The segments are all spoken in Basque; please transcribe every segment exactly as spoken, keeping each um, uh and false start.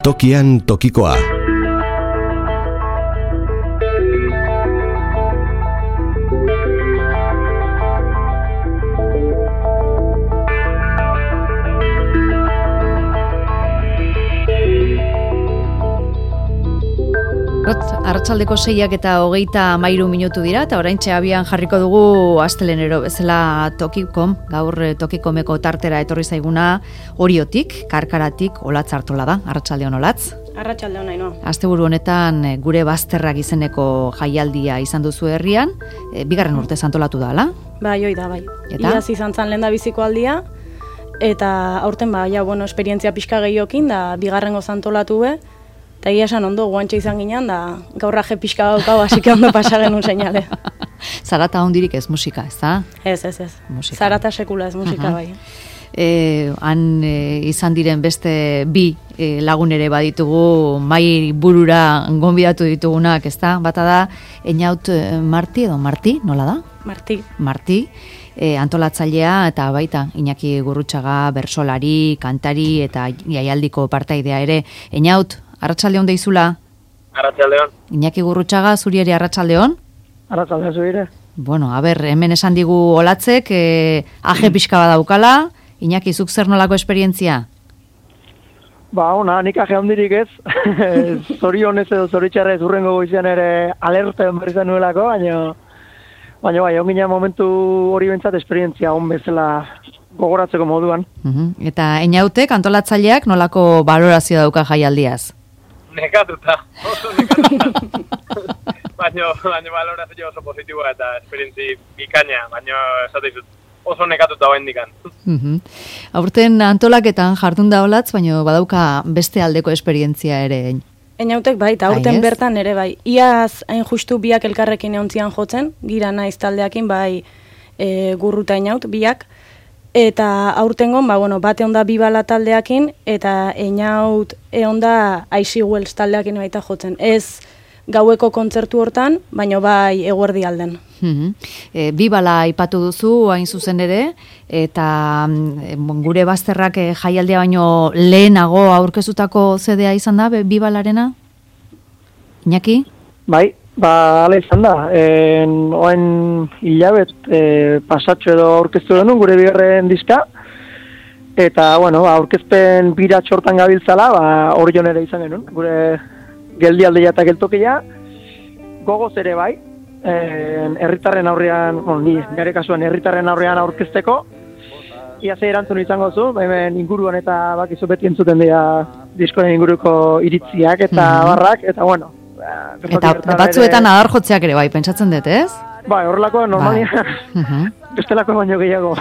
Tokian tokikoa. Arratsaldeko seiak eta hogeita hamairu minutu dira, eta oraintxe abian jarriko dugu astelenero bezala Tokikom, gaur Tokikomeko tartera etorri zaiguna Oriotik, Karkaratik, Olatz Artola da. Arratsaldeon, Olatz. Arratsaldeon, Aino. Asteburu honetan gure bazterrak izeneko jaialdia izan duzu herrian, e, bigarren urte antolatu da, ala? Bai, oi da, bai. Eta? Iaz izan zan lehendabiziko aldia, eta aurten ba, ja, bueno, esperientzia pixka gehiokin, da bigarrengo antolatu be, eta egia esan ondo, guantxe izan ginen, da gaur aje pixka daukau, hasi que ondo pasa genuen seinale. Zarata hondirik ez musika, ez da? Ez, ez, ez. Musika. Zarata sekula ez musika, Uh-huh. bai. E, han e, izan diren beste bi e, lagun ere baditugu, mai burura gonbidatu ditugunak, ez da? Bata da, Einaut e, Marti edo Marti, nola da? Marti. Marti, e, antolatzailea eta baita Iñaki Gurrutxaga, bersolari, kantari eta jaialdiko partaidea ere. Einaut, arratsaldeon deizula? Arratsaldeon. Iñaki Gurrutxaga, zuri ere arratsaldeon? Arratsaldeon zure. Bueno, a ber, hemen esan digu Olatzek, e, aje pixka badaukala. Iñaki, zuk zer nolako esperientzia? Ba, ona, nik aje handirik ez. Zorionez edo zoritxarrez urrengo goizean ere alerta berri zen nuelako, baina baina bai, ongina momentu hori bentsat esperientzia on bezala gogoratzeko moduan. Uh-huh. Eta Einautek, antolatzaileak, nolako balorazio dauka jaialdiaz? Nekatuta, oso nekatuta. baina, baina balorazio oso positiboa eta esperientzi bikaina, baina esatizut oso nekatuta bain dikan. Uh-huh. Aurten antolaketan jardun da Olatz, baina badauka beste aldeko esperientzia ere. Einautek bai, eta aurten Bai, ez? bertan ere bai. Iaz hain justu biak elkarrekin eontzian jotzen, gira naiz taldeakin bai e, Gurruta Einaut biak, eta aurtengon, ba, bueno, bate onda Bibala taldeakin, eta Einaut eonda Aisi Wells taldeakin baita jotzen. Ez gaueko kontzertu hortan, baina bai eguerdi alden. Uh-huh. E, Bibala aipatu duzu, hain zuzen ere, eta mm, gure bazterrak e, jaialdia baino lehenago aurkezutako zedea izan da, be, Bibalarena? Iñaki? Bai, ba, ala izan da. En, oen hilabet e, pasatxo edo aurkeztu denun gure bigarren diska, eta, bueno, aurkezpen bira txortan gabiltzala, ba, Orion ere izan genuen, gure geldialdeia eta geltokia, gogoz ere bai, en, herritarren aurrean, bon, ni, nire kasuan herritarren aurrean aurkezteko, ia ze erantzun izango zu, hemen inguruan eta bakizu beti entzuten dira diskoren inguruko iritziak eta Mhm. barrak, eta bueno. Eta batzuetan adar jotzeak ere bai, pentsatzen dut, ez? Bai, horrelako normalia, Uh-huh. bestelako baino gehiago.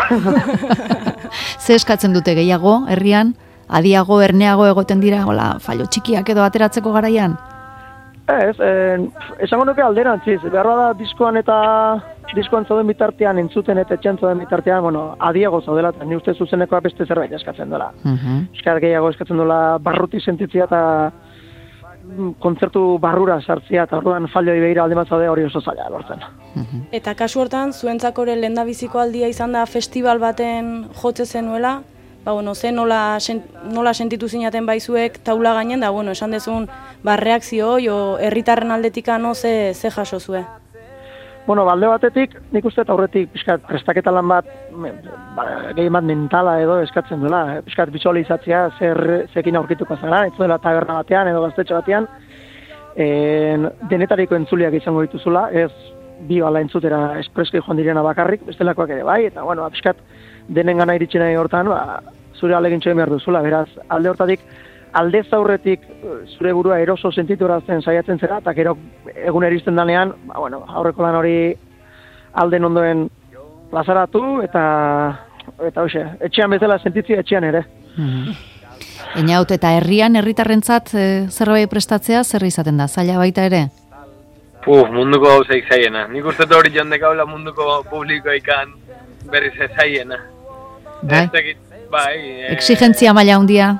Ze eskatzen dute gehiago, herrian? Adiago, erneago egoten dira, hola, fallo txikiak edo ateratzeko garaian? Ez, en, esango nuke alderantziz, behar da diskoan eta diskoan zauden bitartean, entzuten eta etxean zauden bitartean, bueno, adiago zaudela, eta ni uste zuzenekoa beste zerbait eskatzen dela. Uh-huh. Euskal gehiago eskatzen dela barruti sentitzia eta mm, kontzertu barrura sartzia, eta orduan falloi behira alde bat zaude hori oso zaila lortzen. Uh-huh. Eta kasu hortan, zuentzako ere lehendabiziko aldia izan da festival baten jotze zenuela, ba, bueno, ze nola, sen, nola sentitu zinaten baizuek taula gainen, da, bueno, esan dezun, ba, reakzio, jo, herritarren aldetikano ze, ze jaso zue. Bueno, balde batetik, nik uste eta aurretik pixkat prestaketa lan bat, me, ba, gehien bat mentala edo eskatzen duela, pixkat visualizatzea, zer, zekin aurkituko zara, ez dela taberna batean edo gaztetxo batean, en, denetariko entzuliak izango dituzula, ez bi bala entzutera espreski joan direna bakarrik, bestelakoak ere bai, eta bueno, pixkat denen gana iritsi nahi hortan, ba, zure alegintxo behar duzula, beraz, alde hortatik, alde zaurretik zure burua eroso sentiturazten saiatzen zera, eta gero egun eristen danean, ba, bueno, aurreko lan hori alden ondoen plazaratu, eta, eta hoxe, etxean bezala sentitzia etxean ere. Uh-huh. Einaut, eta herrian, herritarrentzat e, zerbait prestatzea, zer izaten da, zaila baita ere? Puf, munduko gauzaik zaiena. Nik uste hori jondek haula munduko publikoikan berriz ez zaiena. Bai? Ez tekit, bai. E, Exigentzia maila handia?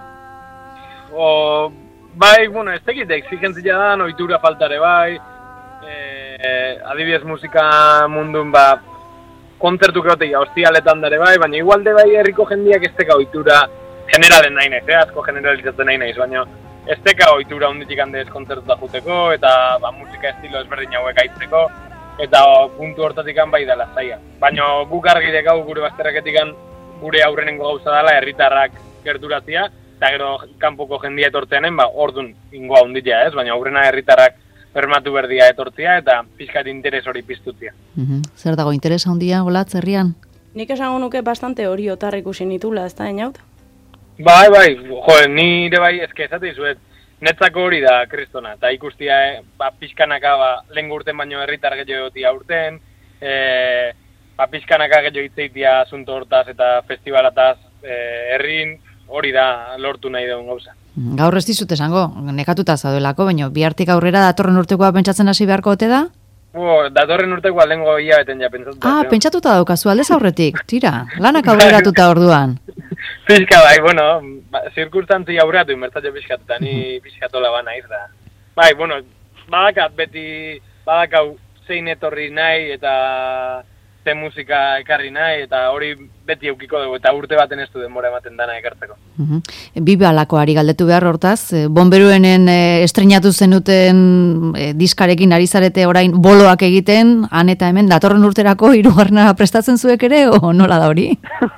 O, bai, bueno, ez tekit exigentzia da, ohitura faltare bai. E, adibidez musika mundun, ba, kontzertu keoteia, hostialetan dare bai, baina igualde bai herriko jendiak ez teka ohitura generalen nahi naiz, eh? Asko generalizatzen nahi naiz, baina ez teka ohitura hunditik handez kontzertuta juteko, eta ba, musika estilo ezberdin hauek aitzeko, eta o, puntu hortatik bai dela zaia. Baina guk argi dekau gure bazterraketik gure aurrenengo gauza dela herritarrak gerturatzea, eta gero kanpoko jendia etortzeanen, ba, ordun ingoa hunditea ez, baina aurrena herritarrak bermatu berdia etortzea eta pixkat interes hori piztutzea. Mm-hmm. Zer dago interes handia Olatz herrian? Nik esango nuke bastante hori otar ikusi nitula, ez da, Einaut? Bai, bai, jo, nire bai, ezke esate izuet, netzako hori da kristona, eta ikustia, eh, ba, pixkanaka, ba, lehen urten baino herritar gehiago egotia urten, eh, ba, pixkanaka gehiago itzeitia asunto hortaz eta festivalataz eh, herrin, hori da lortu nahi dugun gauza. Gaur ez dizut esango, nekatuta zaudelako, baina bihartik aurrera datorren urtekoa pentsatzen hasi beharko ote da? Bo, datorren urtekoa lehengo hilabeten ja pentsatuta. Ah, pentsatuta daukazu aldez aurretik, tira, lanak aurreratuta orduan. Pixka bai, bueno, ba, zirkurtantzi aurreatu inbertatio pixkat, eta ni pixkatola ba naiz da. Bai, bueno, badakat beti, badakau zein etorri nahi eta ze musika ekarri nahi, eta hori beti eukiko dugu, eta urte baten ez du denbora ematen dana ekartzeko. Uh-huh. Bibalako ari galdetu behar hortaz, Bonberuenen e, estrenatu zenuten e, diskarekin ari zarete orain boloak egiten, han eta hemen datorren urterako hirugarrena prestatzen zuek ere, o nola da hori?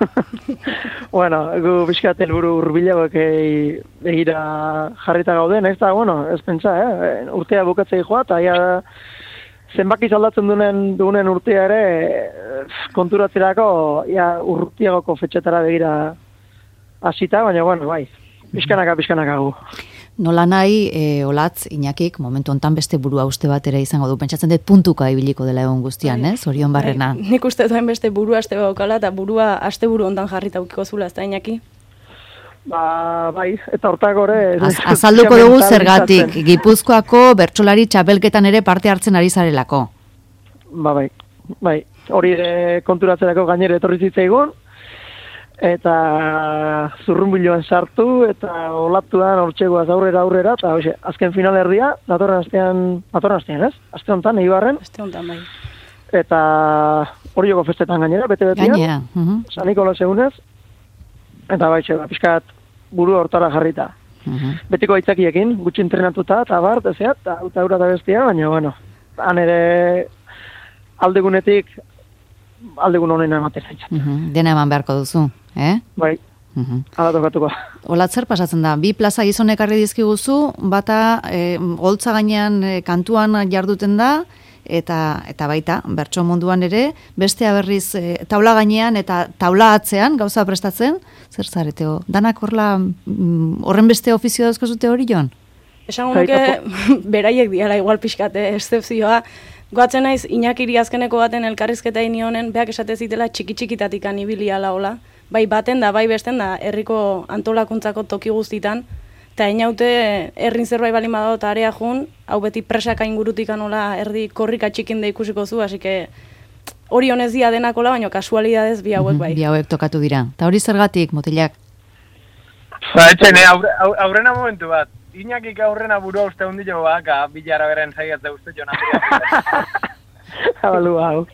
Bueno, gu bizkat helburu hurbilagoak begira jarrita gauden, ez da, bueno, ez pentsa, eh? Urtea bukatzei joa, eta ja zenbaki zaldatzen dunen, dunen urtea ere konturatzerako ja, urtiagoko fetxetara begira hasita, baina bueno, bai, pixkanaka, pixkanaka gu. Nola nahi, e, Olatz, Iñakik, momentu hontan beste burua uste bat ere izango du, pentsatzen dut puntuka ibiliko dela egon guztian, ez? Zorion barrena. Bai, nik uste duen beste burua aste baukala, eta burua aste buru hontan jarrita ukiko zula, ez da, Iñaki? Ba, bai, eta hortak gore... Az, azalduko dugu zergatik, Gipuzkoako bertsolari txapelketan ere parte hartzen ari zarelako. Ba, bai, bai, hori konturatzerako gainera etorri zitzaigun, eta zurrunbiloan sartu, eta olatuan hortxegoaz aurrera aurrera, eta hoxe, azken final erdia, datorren astean, datorren astean, ez? Aste honetan, Eibarren. Aste honetan, bai. Eta hori joko festetan gainera, bete-betean. Gainera. Uh-huh. San Nikolas egunez. Eta baitxe, ba, pixkat buru hortara jarrita. Uh-huh. Betiko aitzakiekin, gutxi entrenatuta, eta bart, ezeat, eta eta eta bestia, baina, bueno, han ere aldegunetik, aldegun honena ematen zaitxat. Uh-huh. Dena eman beharko duzu, eh? Bai, uh-huh. ala tokatuko. Olatz, zer pasatzen da, bi plaza gizonek arri dizkiguzu, bata e, holtza gainean e, kantuan jarduten da, eta eta baita, bertso munduan ere, bestea berriz e, taula gainean eta taula atzean gauza prestatzen, zer zareteo? Danak horla mm, horren beste ofizio dauzko zute hori, Jon? Esango nuke beraiek diala igual pixkate, eszepzioa. Goatzen naiz, Iñakiri azkeneko baten elkarrizketa inionen, beak esate zitela txiki-txikitatik anibiliala hola. Bai baten da, bai besten da, herriko antolakuntzako toki guztitan. Eta inaute, herrin zerbait bali badao eta area jun, hau beti presaka ingurutik anola erdi korrika txikin da ikusiko zu, hasi que hori honez dia denakola, baina kasualidadez bi hauek bai. Bi hauek tokatu dira. Eta hori zergatik, motilak? Ba, etxene, aurre, aurrena momentu bat. Iñakik aurrena burua uste hundi jo baka, bilara beren zaigatze uste jo nahiak. Abalu hau.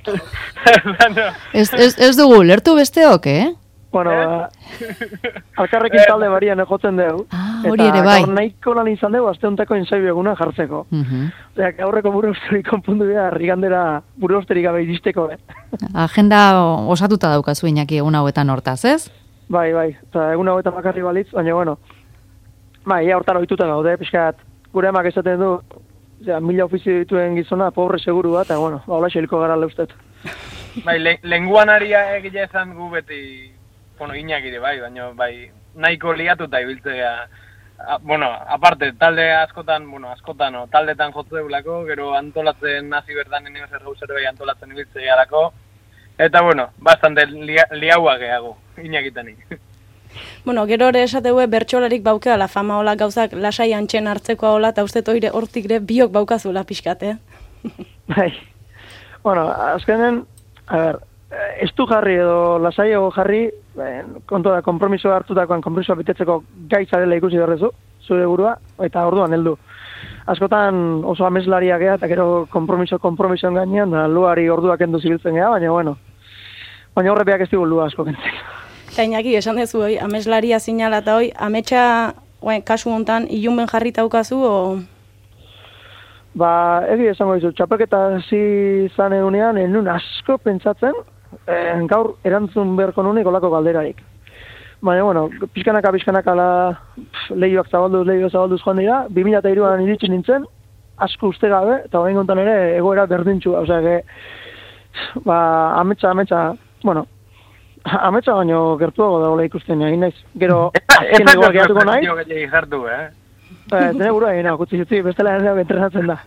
ez, ez, ez dugu, lertu besteok, eh? Bueno, eh? alkarrekin talde barian egotzen dugu. Ah, hori ere bai. Eta gaur nahiko lan izan dugu, azte hontako ensaiu eguna jartzeko. Uh-huh. Osea, gaurreko buru osteri konpundu dira, rigandera buru osteri gabe iristeko, eh? Agenda osatuta daukazu Iñaki egun hauetan hortaz, ez? Bai, bai, eta egun hauetan bakarri balitz, baina, bueno, bai, ia hortan ohituta gaude, pixkat, gure emak esaten du, osea, mila ofizio dituen gizona, pobre seguru bat, eta, bueno, ba, hola xeliko gara leustet. Bai, le, lenguan aria egile ezan gu beti, bueno, Iñakire, bai, baina, bai, nahiko liatuta ibiltzea, a, bueno, aparte, talde askotan, bueno, askotan, no, taldetan jotze eulako, gero antolatzen hasi berdan nire zer gauzero bai antolatzen ibiltzea lako, eta, bueno, bastante lia, liaua gehago, Iñakitani. Bueno, gero ere esateue bertxolarik baukea la fama hola gauzak lasai antxen hartzekoa hola, eta uste toire hortik ere biok baukazula pixkate. Bai, bueno, azkenen, a ber, ez du jarri edo lasaiago jarri, kontu da, kompromiso hartutakoan kompromisoa betetzeko gaitzarela ikusi derrezu, zure burua, eta orduan heldu. Askotan oso ameslaria gea, eta gero kompromiso kompromisoen gainean, da luari orduak endu zibiltzen gea, baina bueno, baina horrepeak ez digu lua asko kentzen. Eta Iñaki, esan dezu hoi, ameslaria zinala eta hoi, ametsa guain, kasu hontan ilunben jarrita ukazu, o... Ba, egi esango dizu, txapelketa hasi zan egunean, enun asko pentsatzen, eh, gaur erantzun beharko nunik olako galderarik. Baina, bueno, pixkanaka, pixkanaka la, lehioak zabalduz, lehioak zabalduz joan dira, bi mila hiruan iritsi nintzen, asko uste gabe, eta orain kontan ere egoera berdintxua, osea, que, ba, ametsa, ametsa, bueno, ametsa baino gertuago dagoela ikusten egin naiz. Gero, azken egoak gehiatuko nahi. Ez hartu, eh? Zene burua egin, gutzi zutzi, bestela ere entrenatzen da.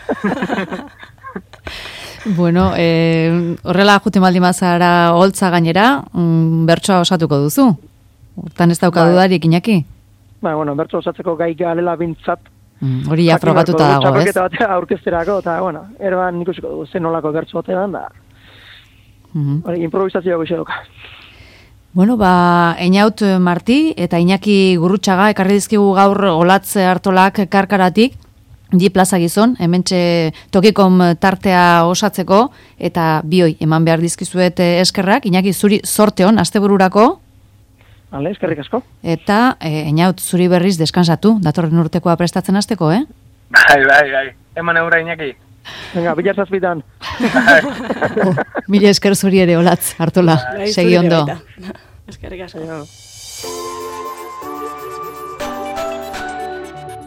Bueno, eh, horrela jute maldi mazara holtza gainera, mm, bertsoa osatuko duzu? Hortan ez dauka dudarik, Iñaki? Ba, bueno, bertso osatzeko gai galela bintzat. Mm, hori ja frogatuta dago, ez? Txapelketa batea aurkezterako, eta, bueno, erban ikusiko dugu zen nolako bertso batean, da. Mm-hmm. Hori, improvisazioa goixeroka. Bueno, ba, Einaut Marti eta Iñaki Gurrutxaga ekarri dizkigu gaur Olatz Artolak karkaratik, Di plaza gizon, hementxe tokikom tartea osatzeko, eta bioi eman behar dizkizuet eskerrak, Iñaki zuri zorte hon, astebururako. Hale, eskerrik asko. Eta, e, Einaut, zuri berriz deskansatu, datorren urtekoa prestatzen hasteko, eh? Bai, bai, bai, eman eura Iñaki. Venga, bilar zazpitan. oh, mila esker zuri ere, Olatz Artola, segi ondo. Eskerrik asko.